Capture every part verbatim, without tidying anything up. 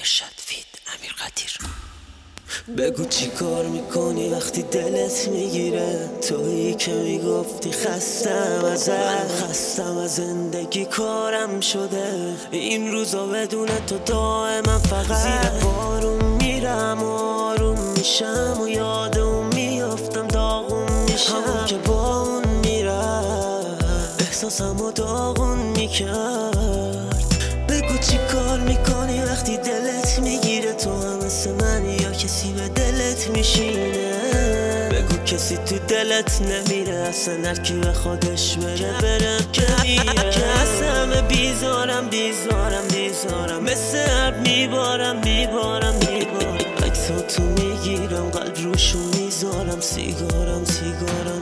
ارشد فید امیر قدیر. بگو چی کار میکنی وقتی دلت میگیره؟ تویی که میگفتی خستم ازت، من خستم از زندگی کارم شده این روزا بدون تو دائما فقط زیر بارون میرم و آروم میشم و یاد اون میافتم داغون میشم، همون که با اون میرم احساسم و داغون میکرد. بگو چی کار میکنی وقتی دلت میگیره؟ تو هم مثل من یا کسی به دلت میشینه؟ بگو کسی تو دلت نمیره اصلا، هرکی به خودش بره بره که میره. که از همه بیزارم بیزارم بیزارم، مثل عرب میبارم میبارم میبارم، عکسا تو میگیرم قلب روشو میذارم، سیگارم سیگارم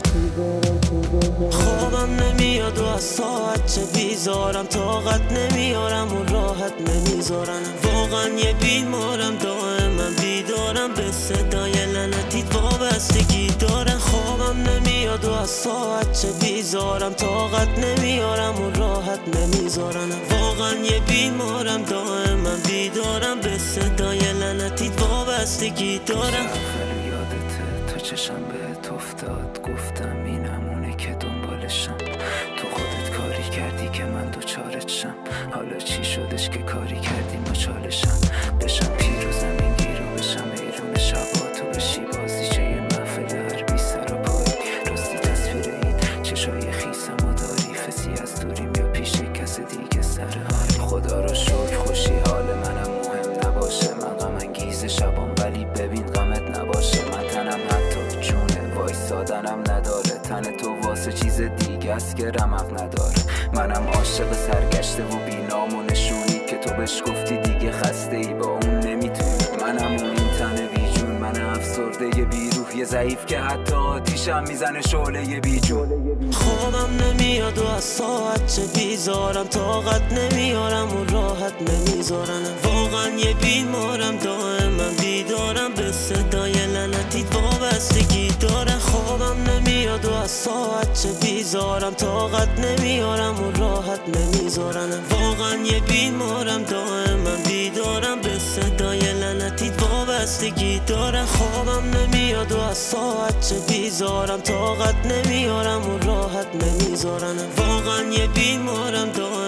خوابم نمیاد و از ساعت چه بیزارم، طاقت نمیارم و راحت نمیذارم، واقعا یه بیمارم دائما بیدارم، به صدای لعنتیت وابستگی دارم. خوابم نمیاد و از ساعت چه بیزارم، طاقت نمیارم و راحت نمیذارم، واقعا یه بیمارم دائما بیدارم، به صدای لعنتیت وابستگی دارم. یادته تو چشم بهت افتاد، گفتم این همونه که دنبالشم، تو خودت کاری کردی که من دوچارت شم، حالا چی شدش که کاری کردی مچالشم، بشم پیر و زمین گیر و بشم ایرون شبا، تو بشی بازیچه یه محفل حربی سر و پای، راستی تصویر اید چشای خیسم و داری، فسی از دوریم یا پیش کس دیگه سر حال. خدا رو شکر خوشی حال منم مهم نباشه، من غم انگیز شبام ولی ببین غمت نباشه، من تنم حتی چونه وایسادنم نداره، تن تو واسه چیز دیگه است که رمق نداره، منم عاشق سرگشته و بینام و نشونی که تو بهش گفتی دیگه خسته ای با اون نمیتونی، منم اون این تن بیجون، من افسرده یه بیروح یه ضعیف که حتی آتیشم میزنه شعله یه بیجون. خوابم نمیاد و از ساعت چه بیزارم، طاقت نمیارم و راحت نمیذارم، واقعا یه بیمارم دائما بیدارم، به صدای لعنتیت وابستگی دارم. خوابم نمیاد و از ساعت چه بیزارم، طاقت نمیارم و راحت نمیذارم، واقعا یه بیمارم دائما بیدارم، به صدای لعنتیت وابستگی دارم. خوابم نمیاد و از ساعت چه بیزارم، طاقت نمیارم و راحت نمیذارم، واقعا یه بیمارم دائما